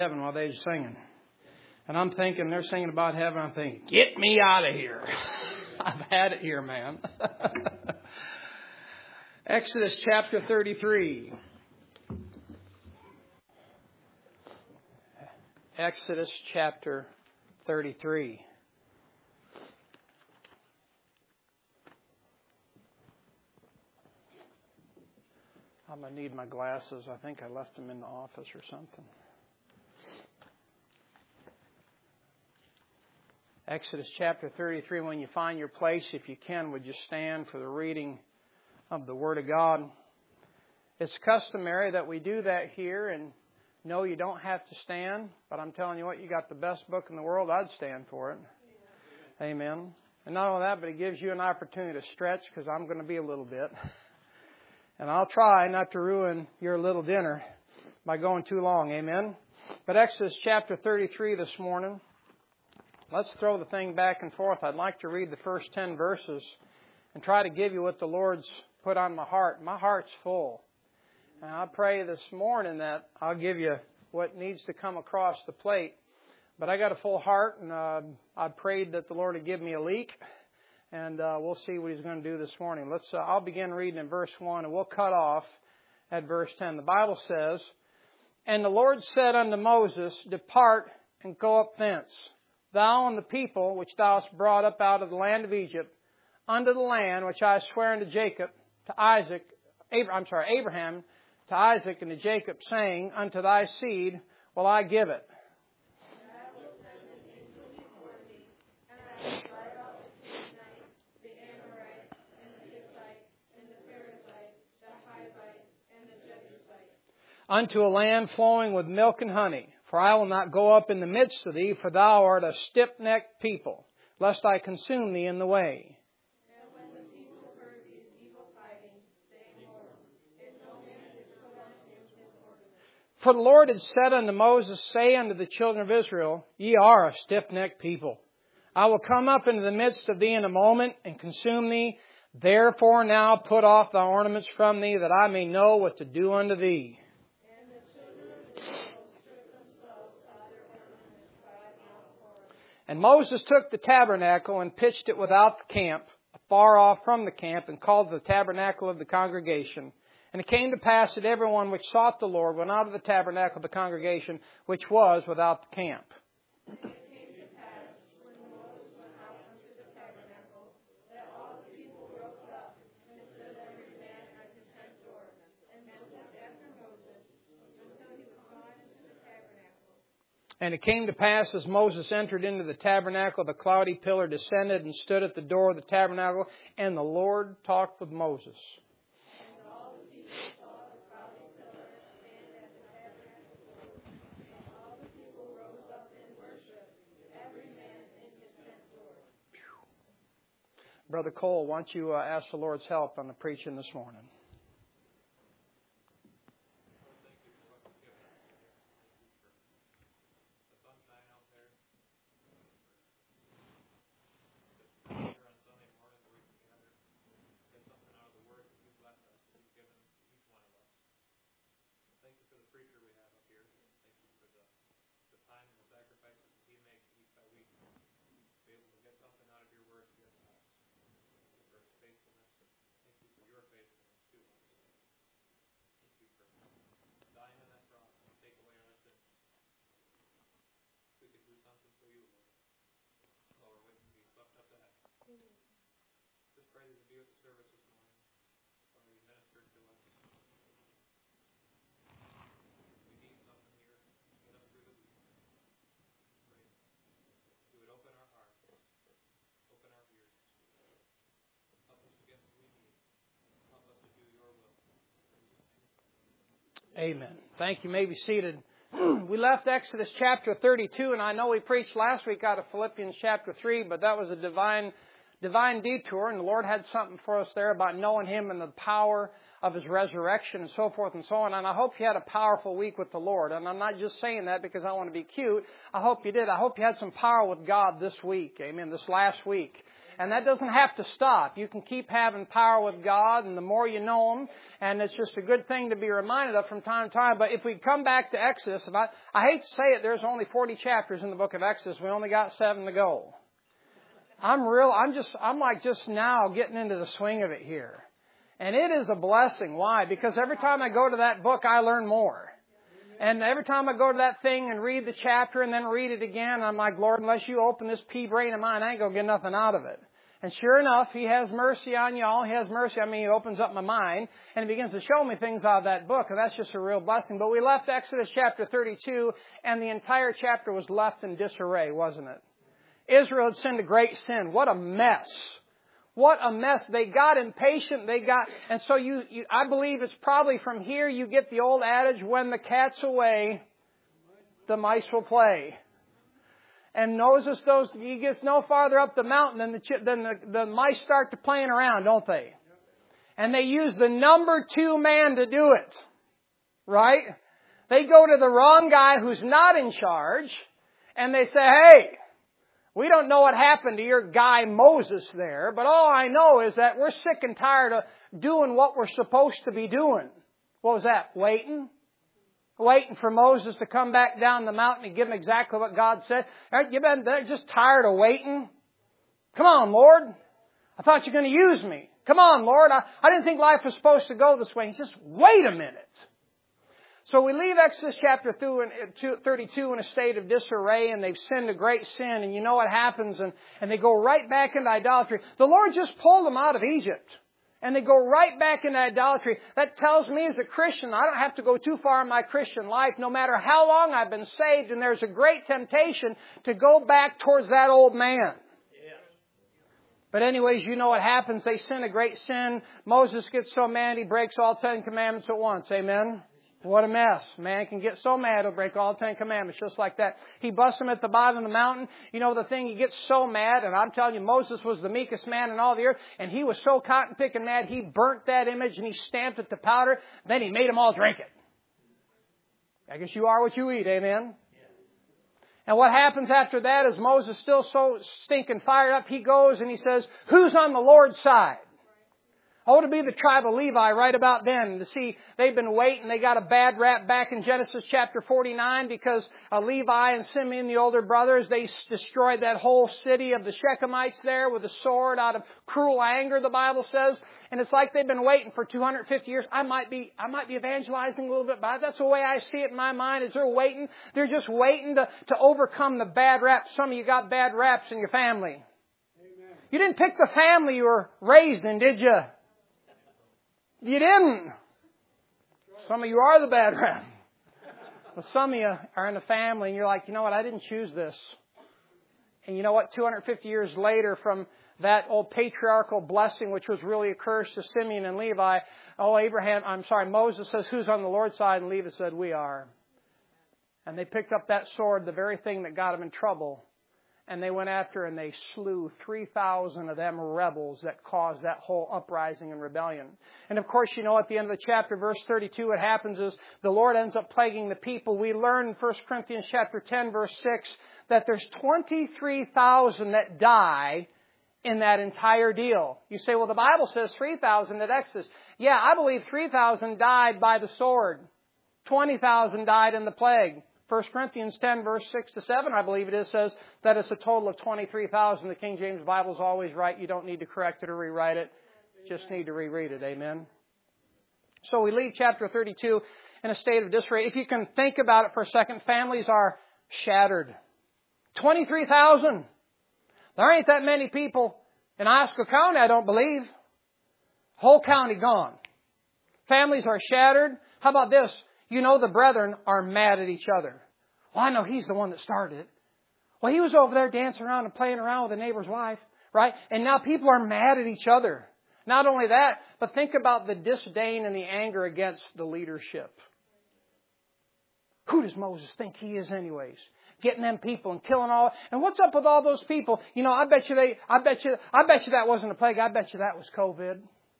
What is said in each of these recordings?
heaven while they were singing. And I'm thinking, they're singing about heaven. I'm thinking, get me out of here. I've had it here, man. Exodus chapter 33. Exodus chapter 33. I'm going to need my glasses. I think I left them in the office or something. Exodus chapter 33. When you find your place, if you can, would you stand for the reading of the Word of God? It's customary that we do that here, and no, you don't have to stand, but I'm telling you what, you got the best book in the world, I'd stand for it. Amen. And not only that, but it gives you an opportunity to stretch, because I'm going to be a little bit. And I'll try not to ruin your little dinner by going too long. Amen. But Exodus chapter 33 this morning. Let's throw the thing back and forth. I'd like to read the first 10 verses and try to give you what the Lord's put on my heart. My heart's full. And I pray this morning that I'll give you what needs to come across the plate. But I got a full heart, and I prayed that the Lord would give me a leak. And we'll see what He's going to do this morning. I'll begin reading in verse 1, and we'll cut off at verse 10. The Bible says, "And the Lord said unto Moses, Depart and go up thence, thou and the people which thou hast brought up out of the land of Egypt, unto the land which I swear unto Abraham, to Isaac, and to Jacob, saying, Unto thy seed will I give it. Unto a land flowing with milk and honey. For I will not go up in the midst of thee, for thou art a stiff-necked people, lest I consume thee in the way." And when the people heard these evil tidings, they mourned, and no man did put on him his ornament. For the Lord had said unto Moses, Say unto the children of Israel, Ye are a stiff-necked people. I will come up into the midst of thee in a moment, and consume thee. Therefore now put off thy ornaments from thee, that I may know what to do unto thee. And Moses took the tabernacle and pitched it without the camp, afar off from the camp, and called the tabernacle of the congregation. And it came to pass that everyone which sought the Lord went out of the tabernacle of the congregation, which was without the camp. And it came to pass, as Moses entered into the tabernacle, the cloudy pillar descended and stood at the door of the tabernacle, and the Lord talked with Moses. And all the people saw the cloudy pillar stand at the tabernacle, and all the people rose up and worshiped, every man in his tent door. Brother Cole, why don't you ask the Lord's help on the preaching this morning? Amen. Thank you. You may be seated. We left Exodus chapter 32, and I know we preached last week out of Philippians chapter 3, but that was a divine detour, and the Lord had something for us there about knowing Him and the power of His resurrection and so forth and so on. And I hope you had a powerful week with the Lord. And I'm not just saying that because I want to be cute. I hope you did. I hope you had some power with God this week. Amen. This last week. And that doesn't have to stop. You can keep having power with God, and the more you know Him, and it's just a good thing to be reminded of from time to time. But if we come back to Exodus, I hate to say it, there's only 40 chapters in the book of Exodus. We only got 7 to go. I'm like just now getting into the swing of it here. And it is a blessing. Why? Because every time I go to that book, I learn more. And every time I go to that thing and read the chapter and then read it again, I'm like, Lord, unless you open this pea brain of mine, I ain't going to get nothing out of it. And sure enough, He has mercy on y'all. He has mercy on me. He opens up my mind and He begins to show me things out of that book. And that's just a real blessing. But we left Exodus chapter 32, and the entire chapter was left in disarray, wasn't it? Israel had sinned a great sin. What a mess. What a mess. They got impatient. And so I believe it's probably from here you get the old adage, when the cat's away, the mice will play. And Moses, he gets no farther up the mountain than the mice start to playing around, don't they? And they use the number 2 man to do it. Right? They go to the wrong guy who's not in charge, and they say, hey, we don't know what happened to your guy Moses there, but all I know is that we're sick and tired of doing what we're supposed to be doing. What was that? Waiting? Waiting for Moses to come back down the mountain and give him exactly what God said. You've been just tired of waiting? Come on, Lord. I thought you were going to use me. Come on, Lord. I didn't think life was supposed to go this way. He says, wait a minute. So we leave Exodus chapter 32 in a state of disarray, and they've sinned a great sin, and you know what happens, and they go right back into idolatry. The Lord just pulled them out of Egypt, and they go right back into idolatry. That tells me as a Christian, I don't have to go too far in my Christian life, no matter how long I've been saved, and there's a great temptation to go back towards that old man. But anyways, you know what happens. They sin a great sin. Moses gets so mad, he breaks all 10 commandments at once. Amen? What a mess. Man can get so mad he'll break all 10 commandments just like that. He busts them at the bottom of the mountain. You know the thing, he gets so mad, and I'm telling you, Moses was the meekest man in all the earth, and he was so cotton picking mad, he burnt that image and he stamped it to powder. Then he made them all drink it. I guess you are what you eat, amen? And what happens after that is Moses, still so stinking fired up, he goes and he says, who's on the Lord's side? Oh, to be the tribe of Levi right about then. To see, they've been waiting. They got a bad rap back in Genesis chapter 49 because Levi and Simeon, the older brothers, they destroyed that whole city of the Shechemites there with a sword out of cruel anger, the Bible says. And it's like they've been waiting for 250 years. I might be evangelizing a little bit, but that's the way I see it in my mind, is they're waiting. They're just waiting to overcome the bad rap. Some of you got bad raps in your family. Amen. You didn't pick the family you were raised in, did you? You didn't. Some of you are the bad rap. But some of you are in the family and you're like, you know what, I didn't choose this. And you know what, 250 years later from that old patriarchal blessing, which was really a curse to Simeon and Levi, Moses says, who's on the Lord's side? And Levi said, we are. And they picked up that sword, the very thing that got them in trouble. And they went after and they slew 3,000 of them rebels that caused that whole uprising and rebellion. And of course, you know, at the end of the chapter, verse 32, what happens is the Lord ends up plaguing the people. We learn in 1 Corinthians chapter 10, verse 6, that there's 23,000 that die in that entire deal. You say, well, the Bible says 3,000 at Exodus. Yeah, I believe 3,000 died by the sword. 20,000 died in the plague. 1 Corinthians 10, verse 6 to 7, I believe it is, says that it's a total of 23,000. The King James Bible is always right. You don't need to correct it or rewrite it. Just need to reread it. Amen. So we leave chapter 32 in a state of disarray. If you can think about it for a second, families are shattered. 23,000. There ain't that many people in Oscar County, I don't believe. Whole county gone. Families are shattered. How about this? You know the brethren are mad at each other. Well, I know he's the one that started it. Well, he was over there dancing around and playing around with a neighbor's wife, right? And now people are mad at each other. Not only that, but think about the disdain and the anger against the leadership. Who does Moses think he is anyways? Getting them people and killing all. And what's up with all those people? You know, I bet you that wasn't a plague. I bet you that was COVID.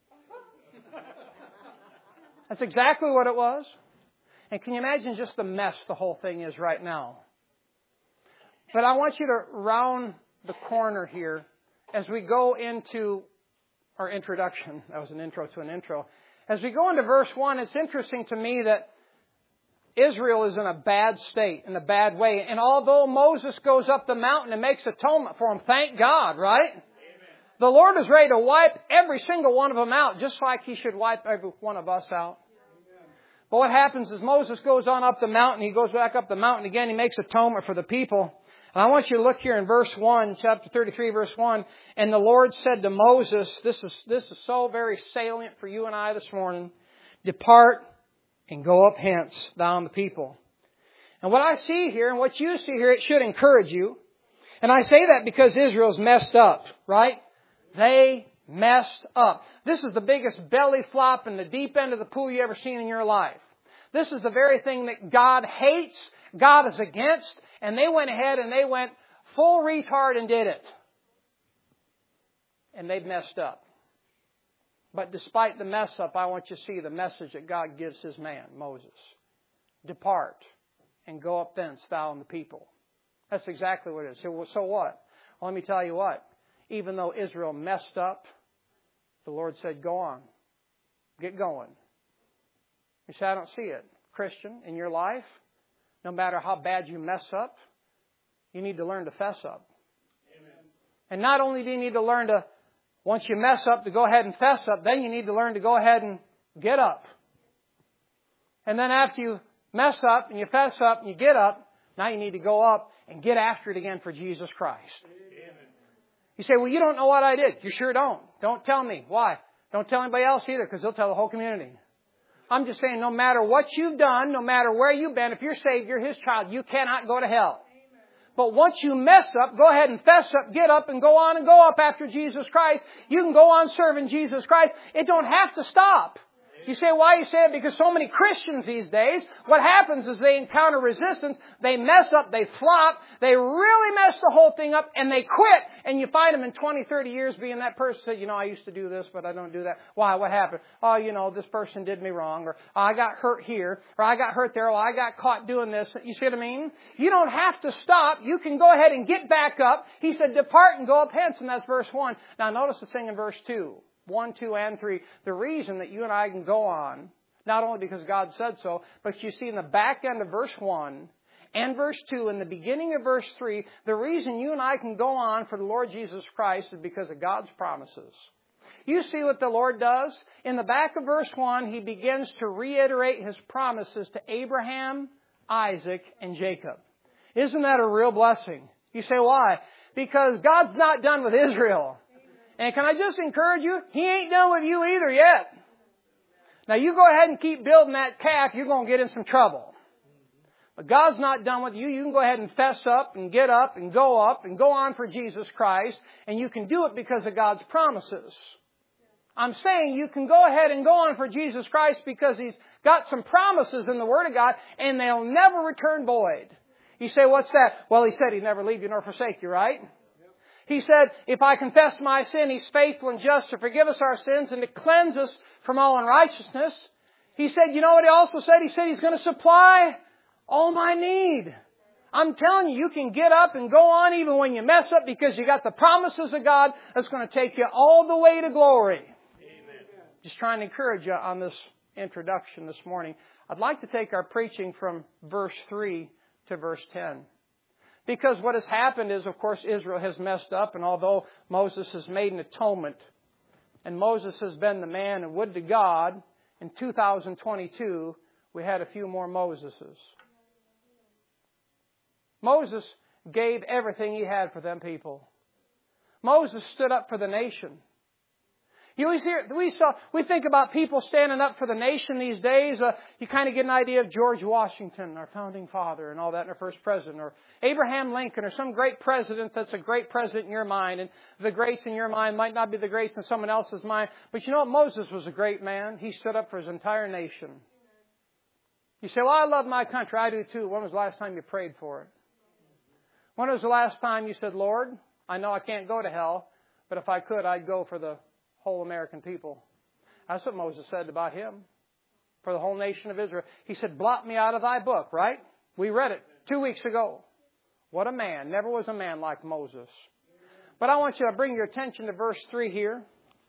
That's exactly what it was. And can you imagine just the mess the whole thing is right now? But I want you to round the corner here as we go into our introduction, that was an intro to an intro. As we go into verse 1, it's interesting to me that Israel is in a bad state, in a bad way. And although Moses goes up the mountain and makes atonement for them, thank God, right? Amen. The Lord is ready to wipe every single one of them out, just like He should wipe every one of us out. Amen. But what happens is Moses goes on up the mountain, he goes back up the mountain again, he makes atonement for the people. And I want you to look here in verse 1, chapter 33, verse 1. And the Lord said to Moses, this is so very salient for you and I this morning, depart and go up hence, thou and the people. And what I see here and what you see here, it should encourage you. And I say that because Israel's messed up, right? They messed up. This is the biggest belly flop in the deep end of the pool you ever seen in your life. This is the very thing that God hates, God is against, and they went ahead and they went full retard and did it. And they've messed up. But despite the mess up, I want you to see the message that God gives His man, Moses. Depart and go up thence, thou and the people. That's exactly what it is. So what? Well, let me tell you what. Even though Israel messed up, the Lord said, go on. Get going. You say, I don't see it. Christian, in your life, no matter how bad you mess up, you need to learn to fess up. Amen. And not only do you need to learn to, once you mess up, to go ahead and fess up, then you need to learn to go ahead and get up. And then after you mess up and you fess up and you get up, now you need to go up and get after it again for Jesus Christ. Amen. You say, well, you don't know what I did. You sure don't. Don't tell me. Why? Don't tell anybody else either, because they'll tell the whole community. I'm just saying, no matter what you've done, no matter where you've been, if you're saved, you're His child, you cannot go to hell. But once you mess up, go ahead and fess up, get up and go on and go up after Jesus Christ. You can go on serving Jesus Christ. It don't have to stop. You say, why you say it? Because so many Christians these days, what happens is they encounter resistance, they mess up, they flop, they really mess the whole thing up, and they quit. And you find them in 20, 30 years being that person said, I used to do this, but I don't do that. Why? What happened? Oh, this person did me wrong, or I got hurt here, or I got hurt there, or I got caught doing this. You see what I mean? You don't have to stop. You can go ahead and get back up. He said, depart and go up hence, and that's verse 1. Now notice the thing in verse 2. 1, 2, and 3. The reason that you and I can go on, not only because God said so, but you see in the back end of verse 1 and verse 2 and the beginning of verse 3, the reason you and I can go on for the Lord Jesus Christ is because of God's promises. You see what the Lord does? In the back of verse 1, He begins to reiterate His promises to Abraham, Isaac, and Jacob. Isn't that a real blessing? You say, why? Because God's not done with Israel. And can I just encourage you? He ain't done with you either yet. Now you go ahead and keep building that calf, you're going to get in some trouble. But God's not done with you. You can go ahead and fess up and get up and go on for Jesus Christ. And you can do it because of God's promises. I'm saying you can go ahead and go on for Jesus Christ because He's got some promises in the Word of God and they'll never return void. You say, what's that? Well, He said He'd never leave you nor forsake you, right? He said, if I confess my sin, He's faithful and just to forgive us our sins and to cleanse us from all unrighteousness. He said, you know what He also said? He said He's going to supply all my need. I'm telling you, you can get up and go on even when you mess up because you got the promises of God that's going to take you all the way to glory. Amen. Just trying to encourage you on this introduction this morning. I'd like to take our preaching from verse 3 to verse 10. Because what has happened is, of course, Israel has messed up, and although Moses has made an atonement, and Moses has been the man, and would to God, in 2022, we had a few more Moseses. Moses gave everything he had for them people. Moses stood up for the nation. You always hear, we think about people standing up for the nation these days. You kind of get an idea of George Washington, our founding father, and all that, and our first president, or Abraham Lincoln, or some great president that's a great president in your mind. And the greats in your mind might not be the greats in someone else's mind. But you know what? Moses was a great man. He stood up for his entire nation. You say, well, I love my country. I do too. When was the last time you prayed for it? When was the last time you said, Lord, I know I can't go to hell, but if I could, I'd go for the whole American people. That's what Moses said about him. For the whole nation of Israel. He said, blot me out of thy book, right? We read it 2 weeks ago. What a man. Never was a man like Moses. But I want you to bring your attention to verse 3 here.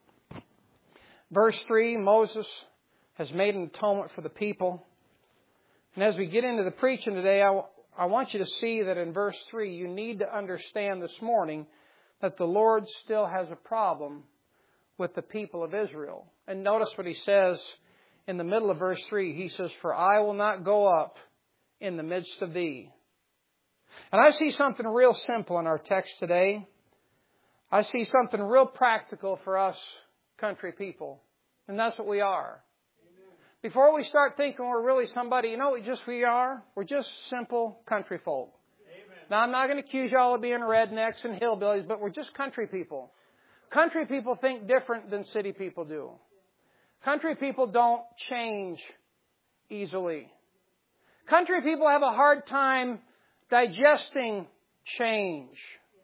Verse 3, Moses has made an atonement for the people. And as we get into the preaching today, I want you to see that in verse 3, you need to understand this morning that the Lord still has a problem with the people of Israel. And notice what He says in the middle of verse 3. He says, "For I will not go up in the midst of thee." And I see something real simple in our text today. I see something real practical for us country people. And that's what we are. Amen. Before we start thinking we're really somebody, you know what we are? We're just simple country folk. Amen. Now, I'm not going to accuse y'all of being rednecks and hillbillies, but we're just country people. Country people think different than city people do. Country people don't change easily. Country people have a hard time digesting change.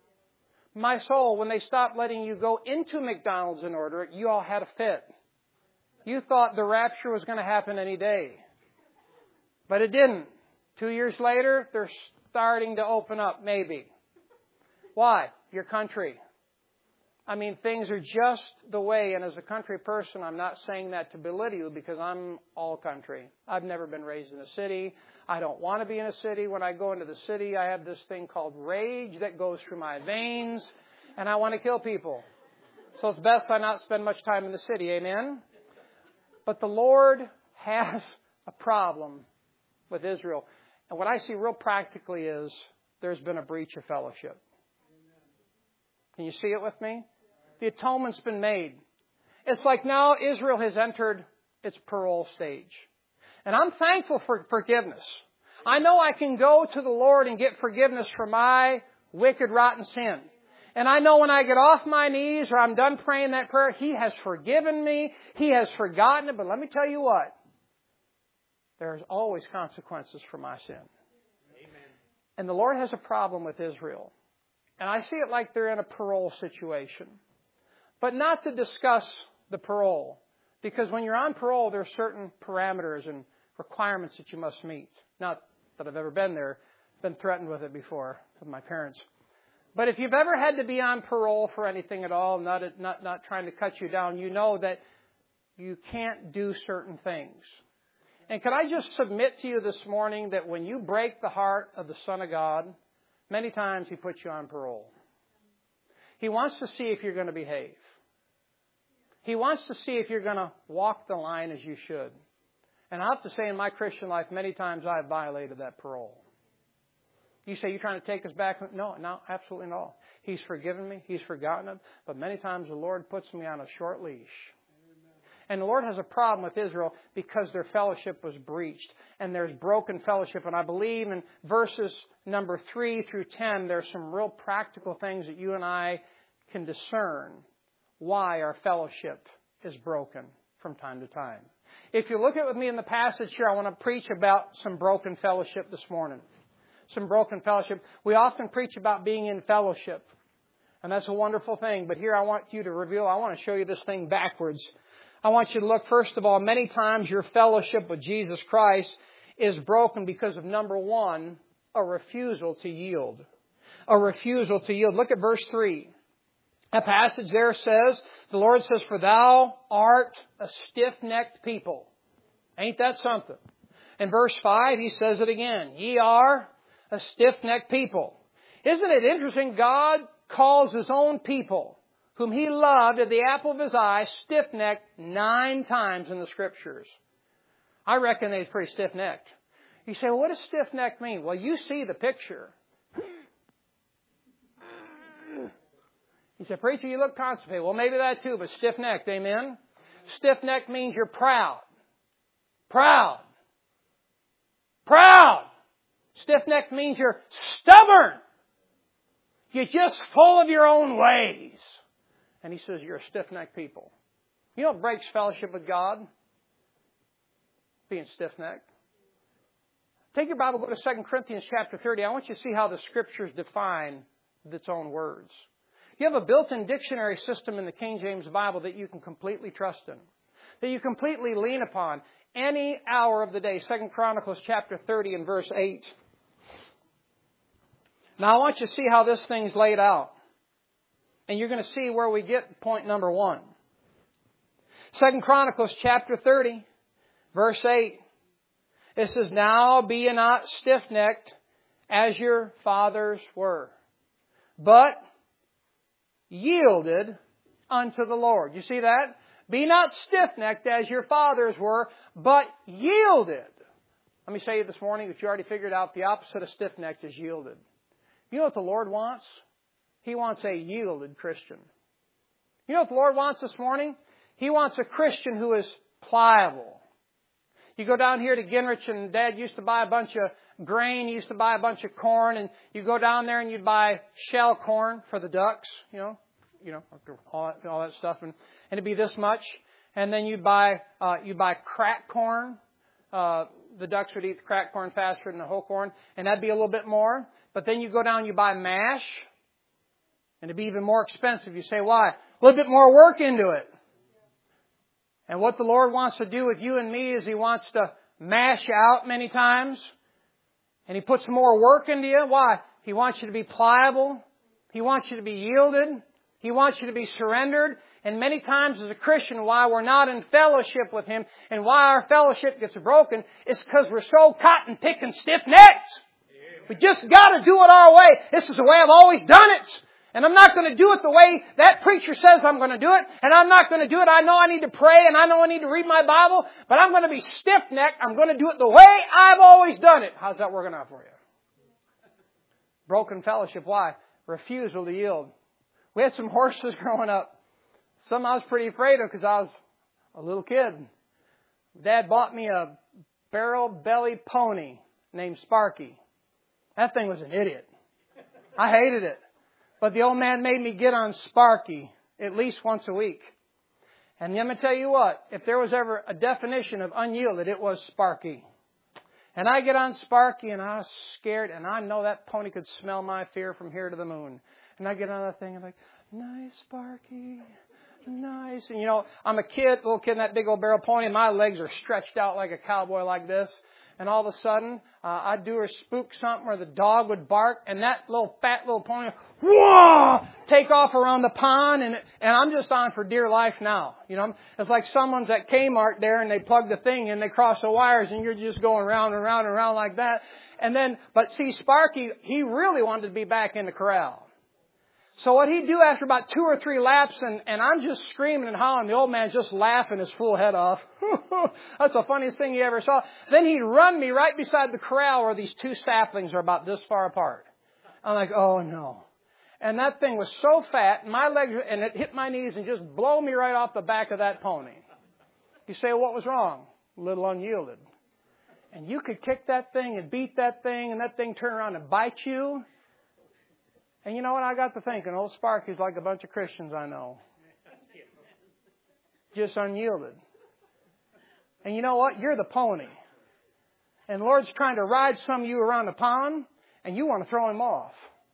My soul, when they stopped letting you go into McDonald's and order it, you all had a fit. You thought the rapture was going to happen any day. But it didn't. 2 years later, they're starting to open up, maybe. Why? Your country. I mean, things are just the way, and as a country person, I'm not saying that to belittle you because I'm all country. I've never been raised in a city. I don't want to be in a city. When I go into the city, I have this thing called rage that goes through my veins, and I want to kill people. So it's best I not spend much time in the city, amen? But the Lord has a problem with Israel. And what I see real practically is there's been a breach of fellowship. Can you see it with me? The atonement's been made. It's like now Israel has entered its parole stage. And I'm thankful for forgiveness. I know I can go to the Lord and get forgiveness for my wicked, rotten sin. And I know when I get off my knees or I'm done praying that prayer, He has forgiven me. He has forgotten it. But let me tell you what. There's always consequences for my sin. Amen. And the Lord has a problem with Israel. And I see it like they're in a parole situation. But not to discuss the parole. Because when you're on parole, there are certain parameters and requirements that you must meet. Not that I've ever been there. Been threatened with it before with my parents. But if you've ever had to be on parole for anything at all, not trying to cut you down, you know that you can't do certain things. And can I just submit to you this morning that when you break the heart of the Son of God, many times He puts you on parole. He wants to see if you're going to behave. He wants to see if you're going to walk the line as you should. And I have to say in my Christian life, many times I've violated that parole. You say, you're trying to take us back? No, absolutely not. He's forgiven me. He's forgotten it. But many times the Lord puts me on a short leash. And the Lord has a problem with Israel because their fellowship was breached. And there's broken fellowship. And I believe in verses number 3 through 10, there's some real practical things that you and I can discern why our fellowship is broken from time to time. If you look at with me in the passage here, I want to preach about some broken fellowship this morning. Some broken fellowship. We often preach about being in fellowship. And that's a wonderful thing. But here I want you to reveal, I want to show you this thing backwards. I want you to look, first of all, many times your fellowship with Jesus Christ is broken because of, number one, a refusal to yield. A refusal to yield. Look at verse 3. A passage there says, the Lord says, "For thou art a stiff-necked people." Ain't that something? In verse 5, He says it again. "Ye are a stiff-necked people." Isn't it interesting? God calls His own people, whom He loved at the apple of His eye, stiff-necked 9 times in the Scriptures. I reckon they're pretty stiff-necked. You say, well, what does stiff-necked mean? Well, you see the picture. You say, preacher, you look constipated. Well, maybe that too, but stiff-necked, amen? Stiff-necked means you're proud. Proud. Proud. Stiff-necked means you're stubborn. You're just full of your own ways. And He says you're a stiff-necked people. You know what breaks fellowship with God? Being stiff-necked. Take your Bible, go to 2 Corinthians chapter 30. I want you to see how the Scriptures define its own words. You have a built-in dictionary system in the King James Bible that you can completely trust in. That you completely lean upon any hour of the day. 2 Chronicles chapter 30 and verse 8. Now I want you to see how this thing's laid out. And you're going to see where we get point number 1. 2 Chronicles chapter 30, verse 8. It says, Now be ye not stiff-necked as your fathers were, but yielded unto the Lord. You see that? Be not stiff-necked as your fathers were, but yielded. Let me say it this morning, if you already figured out, the opposite of stiff-necked is yielded. You know what the Lord wants? He wants a yielded Christian. You know what the Lord wants this morning? He wants a Christian who is pliable. You go down here to Ginrich, and Dad used to buy a bunch of grain, he used to buy a bunch of corn, and you go down there and you'd buy shell corn for the ducks, all that stuff, and it'd be this much. And then you'd buy crack corn. The ducks would eat the crack corn faster than the whole corn, and that'd be a little bit more. But then you go down and you buy mash, and it'd be even more expensive. You say, why? A little bit more work into it. And what the Lord wants to do with you and me is He wants to mash out many times. And He puts more work into you. Why? He wants you to be pliable. He wants you to be yielded. He wants you to be surrendered. And many times as a Christian, why we're not in fellowship with Him and why our fellowship gets broken is because we're so cotton-picking stiff-necked. We just got to do it our way. This is the way I've always done it. And I'm not going to do it the way that preacher says I'm going to do it. And I'm not going to do it. I know I need to pray and I know I need to read my Bible. But I'm going to be stiff-necked. I'm going to do it the way I've always done it. How's that working out for you? Broken fellowship. Why? Refusal to yield. We had some horses growing up. Some I was pretty afraid of because I was a little kid. Dad bought me a barrel-belly pony named Sparky. That thing was an idiot. I hated it. But the old man made me get on Sparky at least once a week. And let me tell you what, if there was ever a definition of unyielded, it was Sparky. And I get on Sparky and I was scared, and I know that pony could smell my fear from here to the moon. And I get on that thing and I'm like, nice Sparky, nice. And I'm a little kid in that big old barrel pony, and my legs are stretched out like a cowboy like this. And all of a sudden, I'd do or spook something, or the dog would bark, and that fat little pony, whoa, take off around the pond, and I'm just on for dear life now. It's like someone's at Kmart there, and they plug the thing in, they cross the wires, and you're just going round and round and round like that. But see, Sparky, he really wanted to be back in the corral. So what he'd do after about 2 or 3 laps, and I'm just screaming and hollering, the old man's just laughing his full head off. That's the funniest thing he ever saw. Then he'd run me right beside the corral where these 2 saplings are about this far apart. I'm like, oh no. And that thing was so fat, and my legs, and it hit my knees and just blow me right off the back of that pony. You say, what was wrong? A little unyielded. And you could kick that thing and beat that thing, and that thing turn around and bite you. And you know what? I got to thinking, old Sparky's like a bunch of Christians I know. Just unyielded. And you know what? You're the pony. And the Lord's trying to ride some of you around the pond, and you want to throw Him off.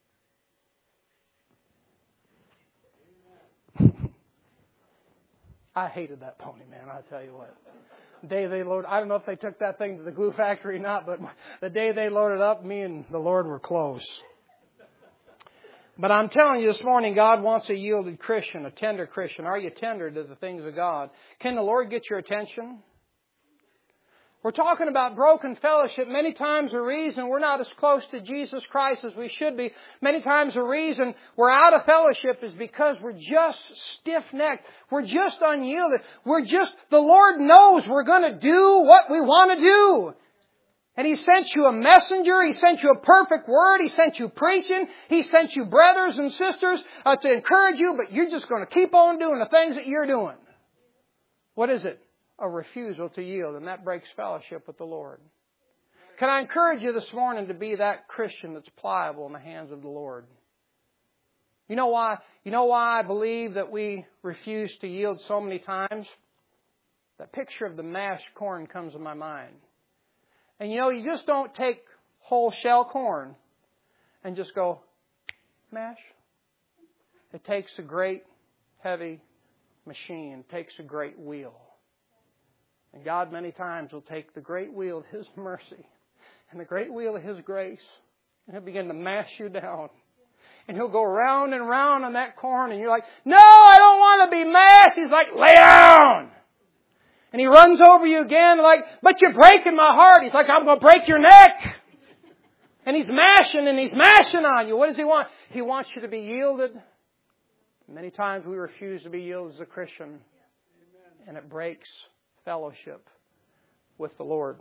I hated that pony, man, I'll tell you what. The day they loaded, I don't know if they took that thing to the glue factory or not, but the day they loaded up, me and the Lord were close. But I'm telling you this morning, God wants a yielded Christian, a tender Christian. Are you tender to the things of God? Can the Lord get your attention? We're talking about broken fellowship. Many times the reason we're not as close to Jesus Christ as we should be, many times the reason we're out of fellowship is because we're just stiff-necked. We're just unyielded. The Lord knows we're going to do what we want to do. And He sent you a messenger. He sent you a perfect word. He sent you preaching. He sent you brothers and sisters to encourage you, but you're just going to keep on doing the things that you're doing. What is it? A refusal to yield, and that breaks fellowship with the Lord. Can I encourage you this morning to be that Christian that's pliable in the hands of the Lord? You know why? You know why I believe that we refuse to yield so many times? That picture of the mashed corn comes to my mind. And you just don't take whole shell corn and just go, mash. It takes a great, heavy machine. It takes a great wheel. And God many times will take the great wheel of His mercy and the great wheel of His grace, and He'll begin to mash you down. And he'll go round and round on that corn, and you're like, no, I don't want to be mashed. He's like, lay down. And he runs over you again, like, but you're breaking my heart. He's like, I'm going to break your neck. And he's mashing on you. What does he want? He wants you to be yielded. Many times we refuse to be yielded as a Christian. And it breaks fellowship with the Lord.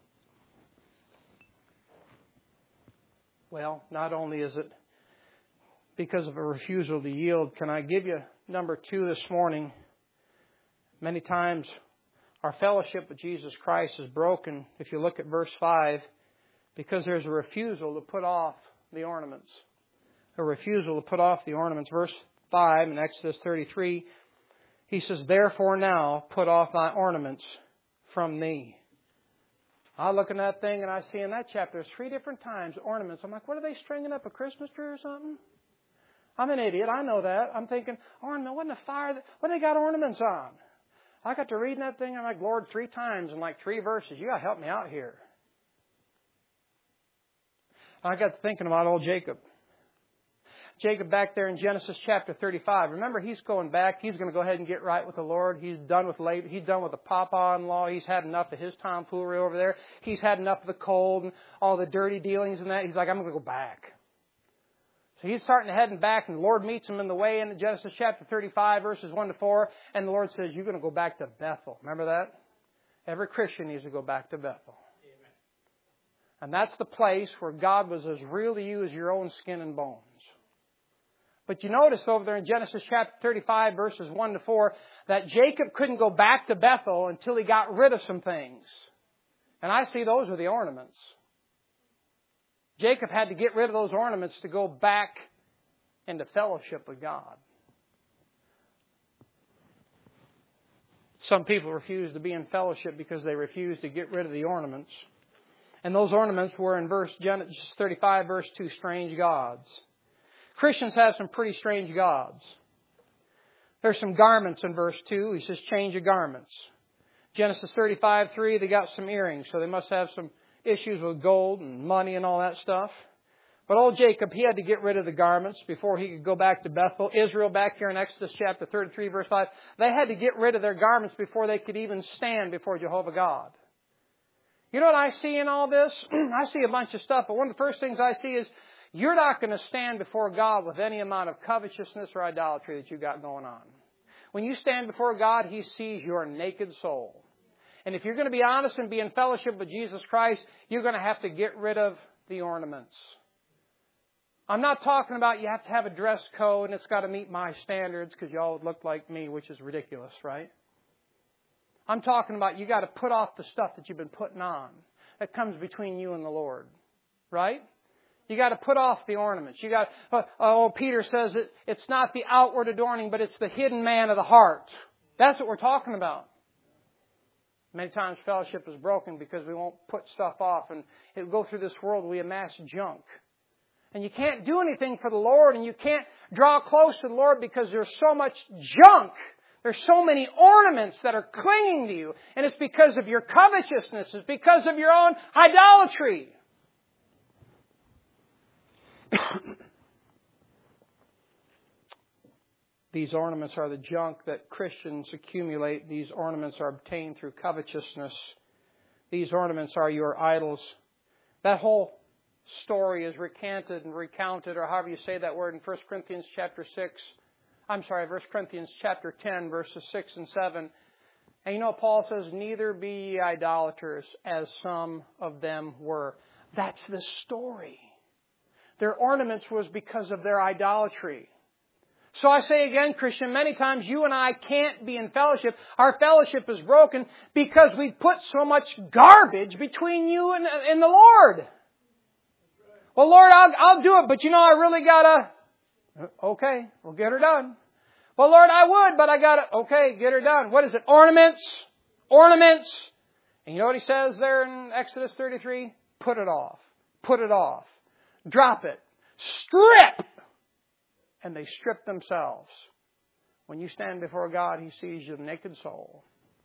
Well, not only is it because of a refusal to yield, can I give you number 2 this morning? Many times our fellowship with Jesus Christ is broken, if you look at verse 5, because there's a refusal to put off the ornaments. A refusal to put off the ornaments. Verse 5 in Exodus 33, he says, therefore now put off thy ornaments from thee. I look in that thing and I see in that chapter, there's 3 different times ornaments. I'm like, what are they stringing up, a Christmas tree or something? I'm an idiot. I know that. I'm thinking, ornament, what in the fire? What they got ornaments on? I got to reading that thing. I'm like, Lord, 3 times in like 3 verses. You got to help me out here. I got to thinking about old Jacob. Jacob back there in Genesis chapter 35. Remember, he's going back. He's going to go ahead and get right with the Lord. He's done with Laban. He's done with the papa-in-law. He's had enough of his tomfoolery over there. He's had enough of the cold and all the dirty dealings and that. He's like, I'm going to go back. So he's starting to heading back, and the Lord meets him in the way in Genesis chapter 35, verses 1 to 4. And the Lord says, you're going to go back to Bethel. Remember that? Every Christian needs to go back to Bethel. Amen. And that's the place where God was as real to you as your own skin and bones. But you notice over there in Genesis chapter 35, verses 1 to 4, that Jacob couldn't go back to Bethel until he got rid of some things. And I see those are the ornaments. Jacob had to get rid of those ornaments to go back into fellowship with God. Some people refuse to be in fellowship because they refuse to get rid of the ornaments. And those ornaments were in Genesis 35, verse 2, strange gods. Christians have some pretty strange gods. There's some garments in verse 2. He says, change of garments. Genesis 35, 3, they got some earrings, so they must have some issues with gold and money and all that stuff. But old Jacob, he had to get rid of the garments before he could go back to Bethel. Israel, back here in Exodus chapter 33, verse 5, they had to get rid of their garments before they could even stand before Jehovah God. You know what I see in all this? I see a bunch of stuff, but one of the first things I see is you're not going to stand before God with any amount of covetousness or idolatry that you got going on. When you stand before God, He sees your naked soul. And if you're going to be honest and be in fellowship with Jesus Christ, you're going to have to get rid of the ornaments. I'm not talking about you have to have a dress code and it's got to meet my standards because you all look like me, which is ridiculous, right? I'm talking about you got to put off the stuff that you've been putting on that comes between you and the Lord, right? You got to put off the ornaments. You got. Peter says it's not the outward adorning, but it's the hidden man of the heart. That's what we're talking about. Many times fellowship is broken because we won't put stuff off, and it'll go through this world. We amass junk, and you can't do anything for the Lord, and you can't draw close to the Lord because there's so much junk. There's so many ornaments that are clinging to you, and it's because of your covetousness. It's because of your own idolatry. These ornaments are the junk that Christians accumulate. These ornaments are obtained through covetousness. These ornaments are your idols. That whole story is recanted and recounted, or however you say that word, in 1 Corinthians chapter 1 Corinthians chapter 10, verses 6 and 7. And you know, Paul says, neither be ye idolaters, as some of them were. That's the story. Their ornaments was because of their idolatry. So I say again, Christian, many times you and I can't be in fellowship. Our fellowship is broken because we put so much garbage between you and the Lord. Well, Lord, I'll do it, but you know, I really gotta... Okay, we'll get her done. Well, Lord, I would, but I gotta... Okay, get her done. What is it? Ornaments. Ornaments. And you know what he says there in Exodus 33? Put it off. Put it off. Drop it. Strip. And they strip themselves. When you stand before God, He sees your naked soul.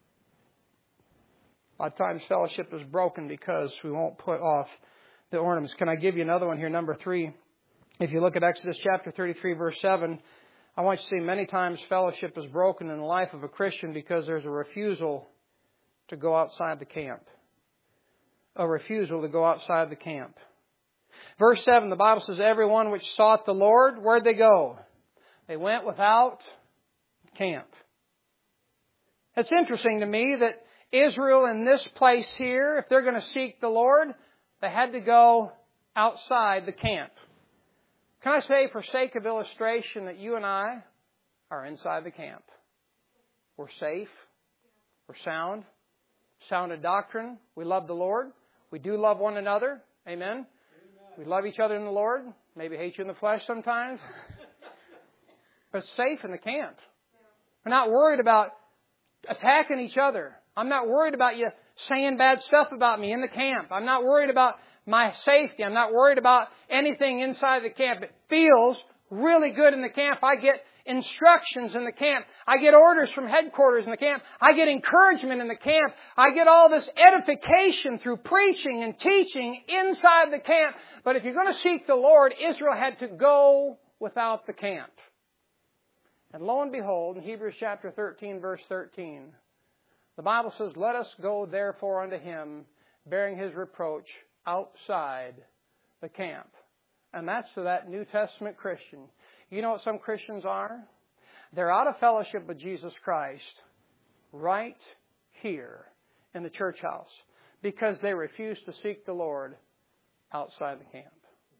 A lot of times fellowship is broken because we won't put off the ornaments. Can I give you another one here? Number 3. If you look at Exodus chapter 33, verse 7, I want you to see many times fellowship is broken in the life of a Christian because there's a refusal to go outside the camp. A refusal to go outside the camp. Verse 7, the Bible says, everyone which sought the Lord, where'd they go? They went without camp. It's interesting to me that Israel in this place here, if they're going to seek the Lord, they had to go outside the camp. Can I say, for sake of illustration, that you and I are inside the camp? We're safe. We're sound. Sound in doctrine. We love the Lord. We do love one another. Amen. We love each other in the Lord. Maybe hate you in the flesh sometimes. But safe in the camp. We're not worried about attacking each other. I'm not worried about you saying bad stuff about me in the camp. I'm not worried about my safety. I'm not worried about anything inside the camp. It feels really good in the camp. I get instructions in the camp. I get orders from headquarters in the camp. I get encouragement in the camp. I get all this edification through preaching and teaching inside the camp. But if you're going to seek the Lord, Israel had to go without the camp. And lo and behold, in Hebrews chapter 13, verse 13, the Bible says, let us go therefore unto him, bearing his reproach outside the camp. And that's to that New Testament Christian. You know what some Christians are? They're out of fellowship with Jesus Christ right here in the church house because they refuse to seek the Lord outside the camp.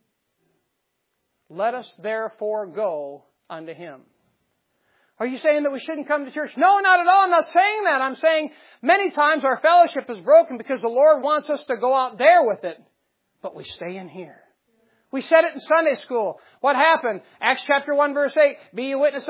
Let us therefore go unto him. Are you saying that we shouldn't come to church? No, not at all. I'm not saying that. I'm saying many times our fellowship is broken because the Lord wants us to go out there with it. But we stay in here. We said it in Sunday school. What happened? Acts chapter 1 verse 8. Be ye witnesses,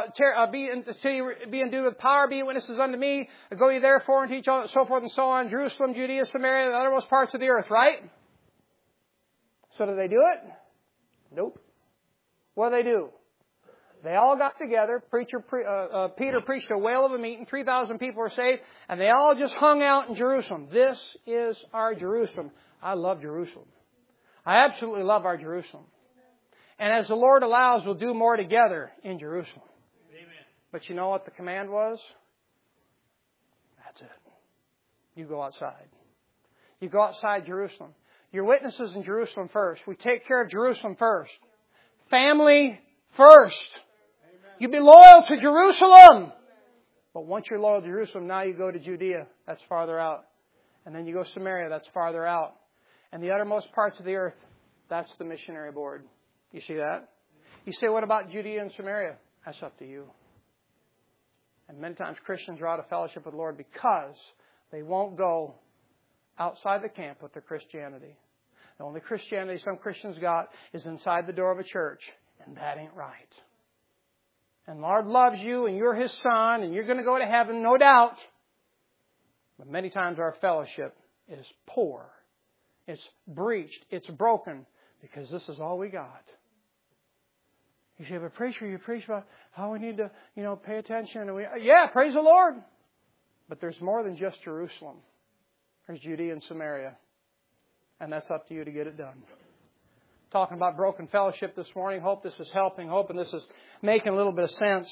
be endued with power, be ye witnesses unto me. Go ye therefore and teach all, so forth and so on. Jerusalem, Judea, Samaria, the uttermost parts of the earth. Right? So do they do it? Nope. What do they do? They all got together. Peter preached a whale of a meeting. 3,000 people were saved. And they all just hung out in Jerusalem. This is our Jerusalem. I love Jerusalem. I absolutely love our Jerusalem. And as the Lord allows, we'll do more together in Jerusalem. Amen. But you know what the command was? That's it. You go outside. You go outside Jerusalem. Your witnesses in Jerusalem first. We take care of Jerusalem first. Family first. You be loyal to Jerusalem. But once you're loyal to Jerusalem, now you go to Judea. That's farther out. And then you go to Samaria. That's farther out. And the uttermost parts of the earth, that's the missionary board. You see that? You say, what about Judea and Samaria? That's up to you. And many times Christians are out of fellowship with the Lord because they won't go outside the camp with their Christianity. The only Christianity some Christians got is inside the door of a church. And that ain't right. And the Lord loves you and you're His son and you're going to go to heaven, no doubt. But many times our fellowship is poor. It's breached. It's broken because this is all we got. You say, but preacher, you preach about how we need to, pay attention. And yeah, praise the Lord. But there's more than just Jerusalem. There's Judea and Samaria. And that's up to you to get it done. Talking about broken fellowship this morning. Hope this is helping. Hoping this is making a little bit of sense.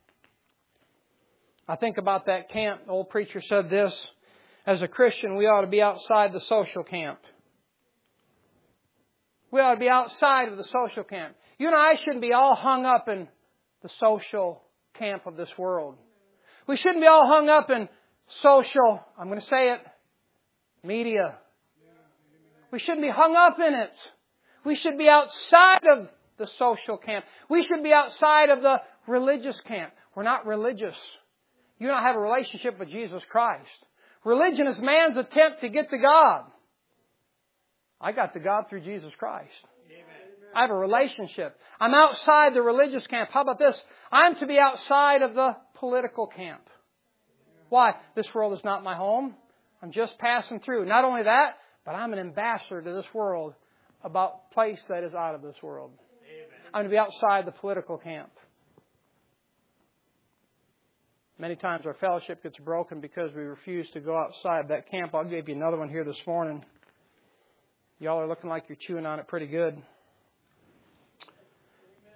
I think about that camp. The old preacher said this. As a Christian, we ought to be outside the social camp. We ought to be outside of the social camp. You and I shouldn't be all hung up in the social camp of this world. We shouldn't be all hung up in social, I'm going to say it, media. We shouldn't be hung up in it. We should be outside of the social camp. We should be outside of the religious camp. We're not religious. You don't have a relationship with Jesus Christ. Religion is man's attempt to get to God. I got to God through Jesus Christ. Amen. I have a relationship. I'm outside the religious camp. How about this? I'm to be outside of the political camp. Why? This world is not my home. I'm just passing through. Not only that, but I'm an ambassador to this world about place that is out of this world. Amen. I'm to be outside the political camp. Many times our fellowship gets broken because we refuse to go outside that camp. I'll give you another one here this morning. Y'all are looking like you're chewing on it pretty good.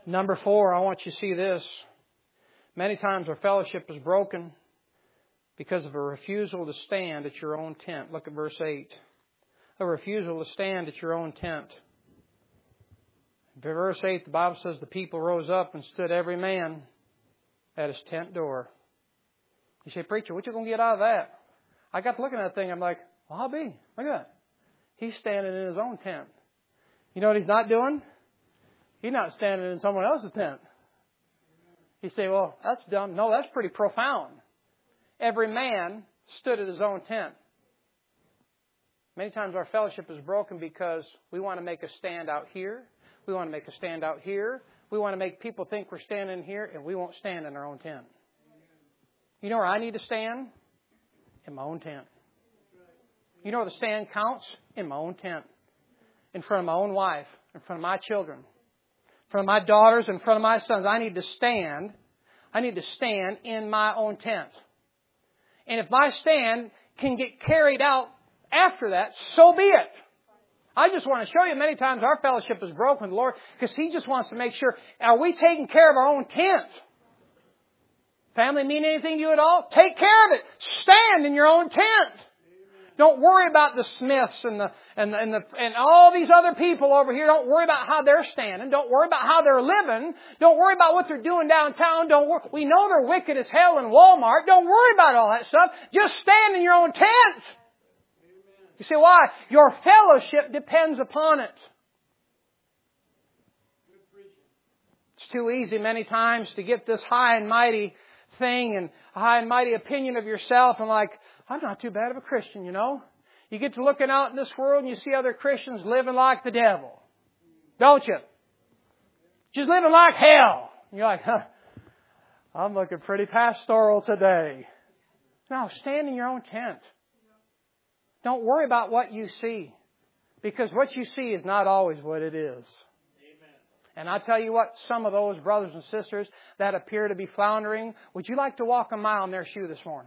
Number 4, I want you to see this. Many times our fellowship is broken because of a refusal to stand at your own tent. Look at verse 8. A refusal to stand at your own tent. In verse 8, the Bible says the people rose up and stood every man at his tent door. You say, preacher, what you going to get out of that? I got to looking at that thing. I'm like, well, I'll be. Look at that. He's standing in his own tent. You know what he's not doing? He's not standing in someone else's tent. You say, well, that's dumb. No, that's pretty profound. Every man stood at his own tent. Many times our fellowship is broken because we want to make a stand out here. We want to make a stand out here. We want to make people think we're standing here, and we won't stand in our own tent. You know where I need to stand? In my own tent. You know where the stand counts? In my own tent. In front of my own wife. In front of my children. In front of my daughters. In front of my sons. I need to stand. I need to stand in my own tent. And if my stand can get carried out after that, so be it. I just want to show you many times our fellowship is broken with the Lord because He just wants to make sure, are we taking care of our own tent? Family mean anything to you at all? Take care of it. Stand in your own tent. Don't worry about the Smiths and all these other people over here. Don't worry about how they're standing. Don't worry about how they're living. Don't worry about what they're doing downtown. We know they're wicked as hell in Walmart. Don't worry about all that stuff. Just stand in your own tent. You say, why? Your fellowship depends upon it. It's too easy many times to get this high and mighty thing and a high and mighty opinion of yourself and like, I'm not too bad of a Christian, you know. You get to looking out in this world and you see other Christians living like the devil. Don't you? Just living like hell. And you're like, I'm looking pretty pastoral today. No, stand in your own tent. Don't worry about what you see. Because what you see is not always what it is. And I tell you what, some of those brothers and sisters that appear to be floundering, would you like to walk a mile in their shoe this morning?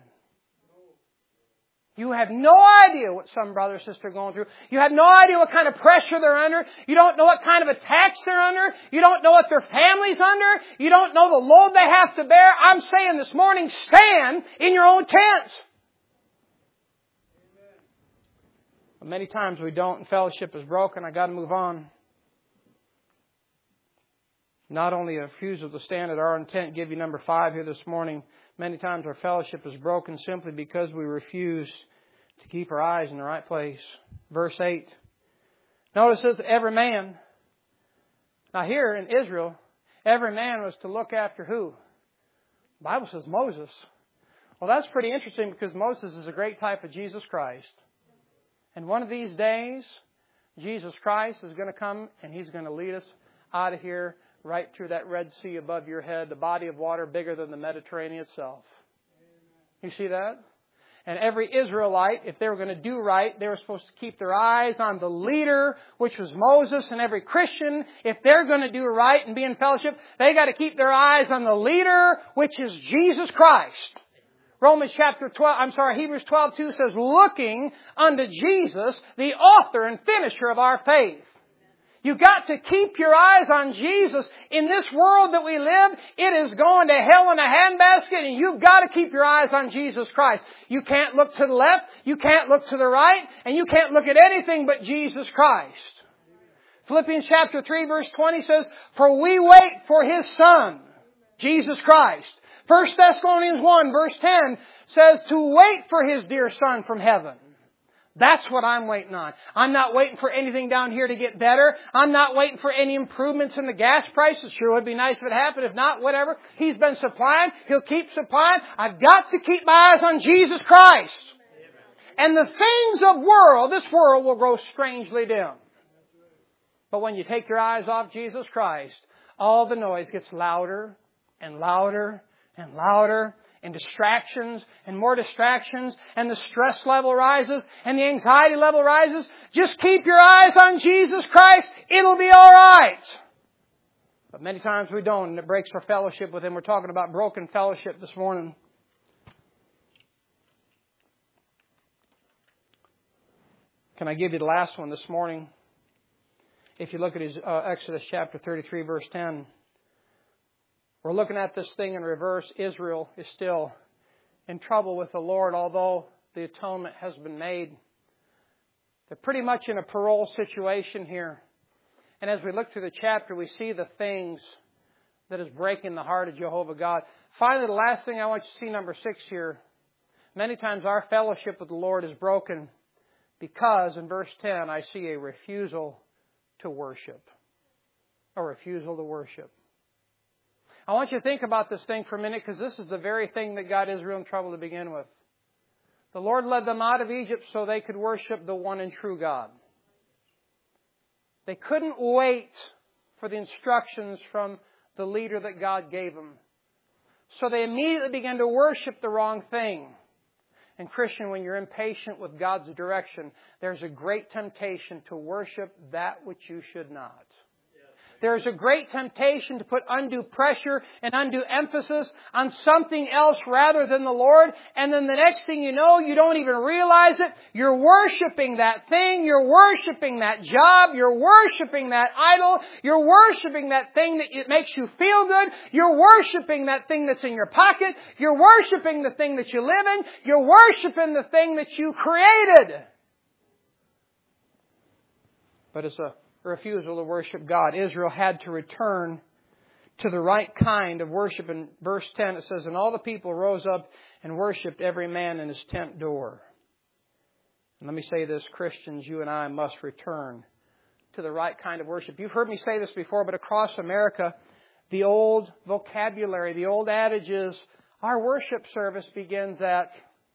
You have no idea what some brother or sister are going through. You have no idea what kind of pressure they're under. You don't know what kind of attacks they're under. You don't know what their family's under. You don't know the load they have to bear. I'm saying this morning, stand in your own tent. But many times we don't, and fellowship is broken. I got to move on. Not only a refusal to stand at our own tent, give you number 5 here this morning. Many times our fellowship is broken simply because we refuse to keep our eyes in the right place. Verse 8. Notice this, every man. Now here in Israel, every man was to look after who? The Bible says Moses. Well, that's pretty interesting because Moses is a great type of Jesus Christ. And one of these days, Jesus Christ is going to come and He's going to lead us out of here right through that Red Sea above your head, the body of water bigger than the Mediterranean itself. You see that? And every Israelite, if they were going to do right, they were supposed to keep their eyes on the leader, which was Moses. And every Christian, if they're going to do right and be in fellowship, they got to keep their eyes on the leader, which is Jesus Christ. Hebrews 12:2 says, looking unto Jesus, the author and finisher of our faith. You've got to keep your eyes on Jesus. In this world that we live, it is going to hell in a handbasket, and you've got to keep your eyes on Jesus Christ. You can't look to the left, you can't look to the right, and you can't look at anything but Jesus Christ. Philippians chapter 3 verse 20 says, for we wait for His Son, Jesus Christ. 1 Thessalonians 1 verse 10 says to wait for His dear Son from heaven. That's what I'm waiting on. I'm not waiting for anything down here to get better. I'm not waiting for any improvements in the gas prices. Sure would be nice if it happened. If not, whatever. He's been supplying. He'll keep supplying. I've got to keep my eyes on Jesus Christ. And the things of this world will grow strangely dim. But when you take your eyes off Jesus Christ, all the noise gets louder and louder and louder. And distractions and more distractions, and the stress level rises and the anxiety level rises. Just keep your eyes on Jesus Christ. It'll be all right. But many times we don't, and it breaks our fellowship with Him. We're talking about broken fellowship this morning. Can I give you the last one this morning? If you look at Exodus chapter 33, verse 10. We're looking at this thing in reverse. Israel is still in trouble with the Lord, although the atonement has been made. They're pretty much in a parole situation here. And as we look through the chapter, we see the things that is breaking the heart of Jehovah God. Finally, the last thing I want you to see, number 6 here. Many times our fellowship with the Lord is broken because, in verse 10, I see a refusal to worship. A refusal to worship. I want you to think about this thing for a minute, because this is the very thing that got Israel in trouble to begin with. The Lord led them out of Egypt so they could worship the one and true God. They couldn't wait for the instructions from the leader that God gave them. So they immediately began to worship the wrong thing. And Christian, when you're impatient with God's direction, there's a great temptation to worship that which you should not. There's a great temptation to put undue pressure and undue emphasis on something else rather than the Lord. And then the next thing you know, you don't even realize it. You're worshiping that thing. You're worshiping that job. You're worshiping that idol. You're worshiping that thing that it makes you feel good. You're worshiping that thing that's in your pocket. You're worshiping the thing that you live in. You're worshiping the thing that you created. But it's a refusal to worship God. Israel had to return to the right kind of worship. In verse 10 it says, "And all the people rose up and worshipped every man in his tent door." And let me say this, Christians, you and I must return to the right kind of worship. You've heard me say this before, but across America, the old vocabulary, the old adage is, our worship service begins at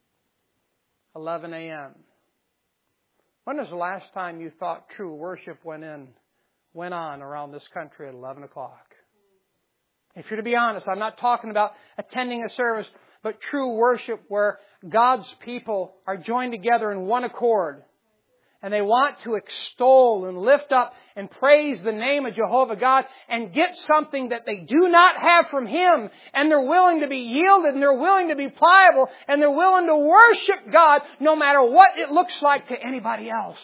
11 a.m. When was the last time you thought true worship went on around this country at 11 o'clock? If you're to be honest, I'm not talking about attending a service, but true worship where God's people are joined together in one accord. And they want to extol and lift up and praise the name of Jehovah God and get something that they do not have from Him. And they're willing to be yielded and they're willing to be pliable and they're willing to worship God no matter what it looks like to anybody else.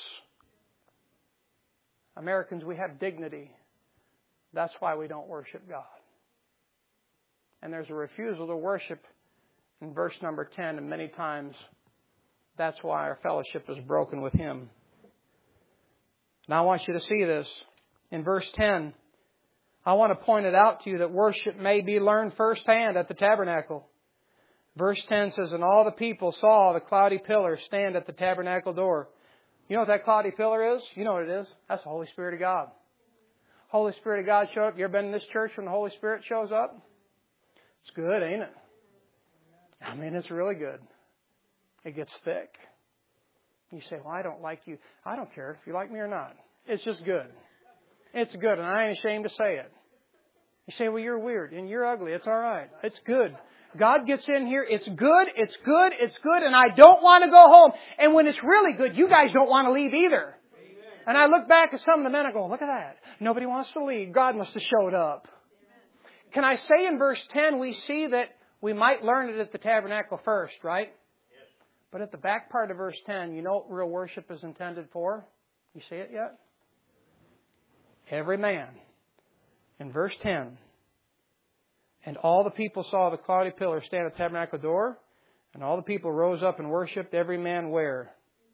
Americans, we have dignity. That's why we don't worship God. And there's a refusal to worship in verse number 10, and many times that's why our fellowship is broken with Him. Now I want you to see this. In verse 10, I want to point it out to you that worship may be learned firsthand at the tabernacle. Verse 10 says, "And all the people saw the cloudy pillar stand at the tabernacle door." You know what that cloudy pillar is? You know what it is. That's the Holy Spirit of God. Holy Spirit of God showed up. You ever been in this church when the Holy Spirit shows up? It's good, ain't it? I mean, it's really good. It gets thick. You say, "Well, I don't like you." I don't care if you like me or not. It's just good. It's good, and I ain't ashamed to say it. You say, "Well, you're weird and you're ugly." It's all right. It's good. God gets in here. It's good. It's good. It's good. And I don't want to go home. And when it's really good, you guys don't want to leave either. Amen. And I look back at some of the men and go, "Look at that. Nobody wants to leave. God must have showed up." Amen. Can I say in verse 10, we see that we might learn it at the tabernacle first, right? Yes. But at the back part of verse 10, you know what real worship is intended for? You see it yet? Every man. In verse 10. "And all the people saw the cloudy pillar stand at the tabernacle door, and all the people rose up and worshipped, every man where?"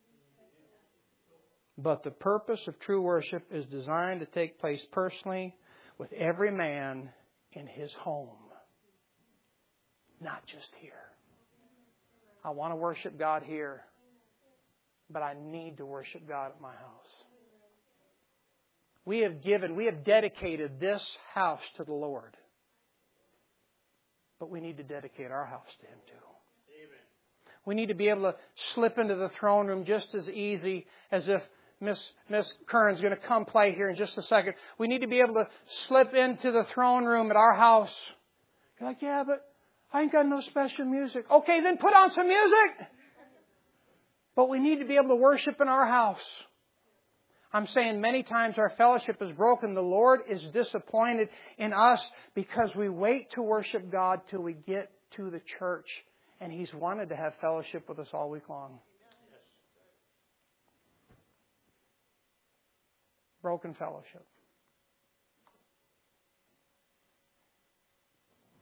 But the purpose of true worship is designed to take place personally with every man in his home. Not just here. I want to worship God here, but I need to worship God at my house. We have dedicated this house to the Lord. But we need to dedicate our house to Him too. Amen. We need to be able to slip into the throne room just as easy as if Miss Kern's going to come play here in just a second. We need to be able to slip into the throne room at our house. You're like, "Yeah, but I ain't got no special music." Okay, then put on some music. But we need to be able to worship in our house. I'm saying many times our fellowship is broken. The Lord is disappointed in us because we wait to worship God till we get to the church. And He's wanted to have fellowship with us all week long. Broken fellowship.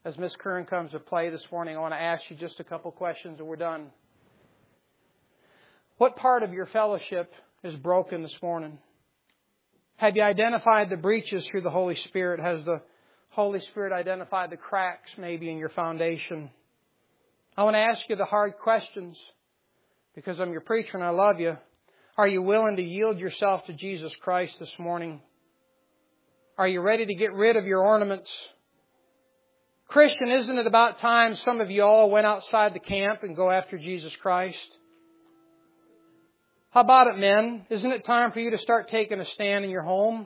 As Miss Curran comes to play this morning, I want to ask you just a couple questions and we're done. What part of your fellowship is broken this morning? Have you identified the breaches through the Holy Spirit? Has the Holy Spirit identified the cracks maybe in your foundation? I want to ask you the hard questions because I'm your preacher and I love you. Are you willing to yield yourself to Jesus Christ this morning? Are you ready to get rid of your ornaments? Christian, isn't it about time some of you all went outside the camp and go after Jesus Christ? How about it, men? Isn't it time for you to start taking a stand in your home?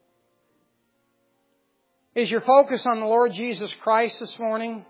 Is your focus on the Lord Jesus Christ this morning?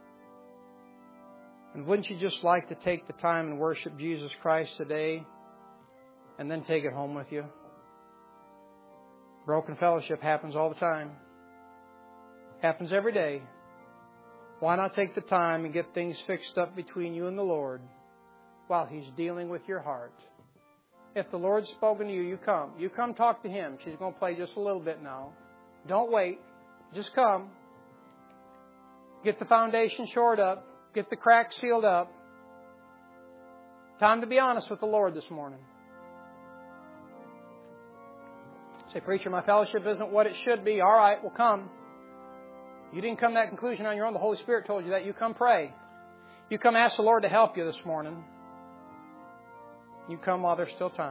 And wouldn't you just like to take the time and worship Jesus Christ today and then take it home with you? Broken fellowship happens all the time. Happens every day. Why not take the time and get things fixed up between you and the Lord while He's dealing with your heart? If the Lord's spoken to you, you come. You come talk to Him. She's going to play just a little bit now. Don't wait. Just come. Get the foundation shored up. Get the cracks sealed up. Time to be honest with the Lord this morning. Say, preacher, my fellowship isn't what it should be. All right, well, come. You didn't come to that conclusion on your own. The Holy Spirit told you that. You come pray. You come ask the Lord to help you this morning. You come while there's still time.